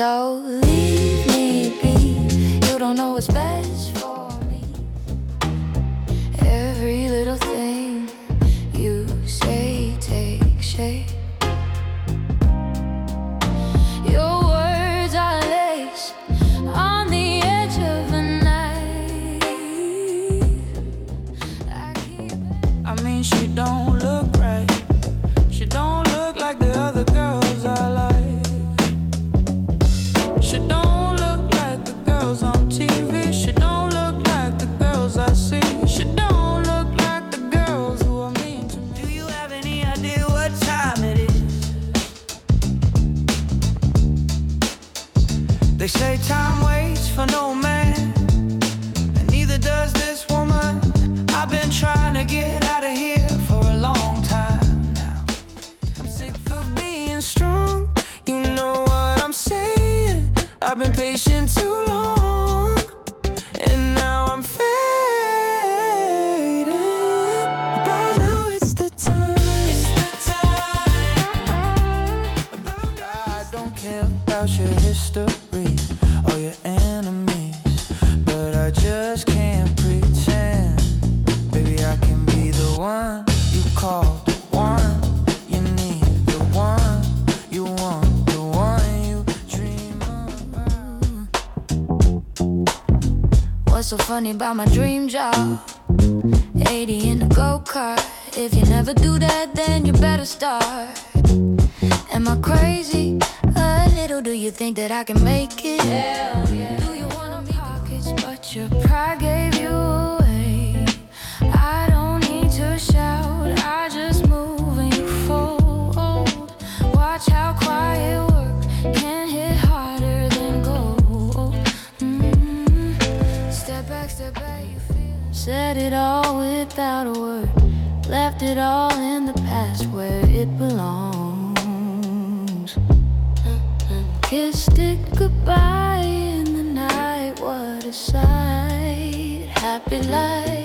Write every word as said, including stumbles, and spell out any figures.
So leave me be. You don't know what's best for me. Every little thing you say takes shape. Your words are lace on the edge of a knife. I keep I mean, she don't look right. She don't look like the other girls I like. She don't look like the girls on T V. She don't look like the girls I see. She don't look like the girls who are mean to me. Do you have any idea what time it is? They say time waits for no man, and neither does this woman. I've been trying to get out of here for a long time now. I'm sick of being strong, you know what I'm saying. I've been patient too long, and now I'm fading. But now it's the time. It's the time. I don't care about your history or your enemies, but I just can't pretend. Baby, I can be the one you call, the one you need, the one you want, the one you dream about. What's so funny about my dream job? eighty in a go-kart. If you never do that, then you better start. Am I crazy? A little. Do you think that I can make it? Hell yeah. Do you wanna be pockets, but your pride gave you away? I don't need to shout, I just move and you fold. Watch how quiet work can hit harder than gold. Mm-hmm. Step back, step back, you feel. Said it all without a word. Left it all in the past where it belongs. Kissed it goodbye in the night. What a sight. Happy life.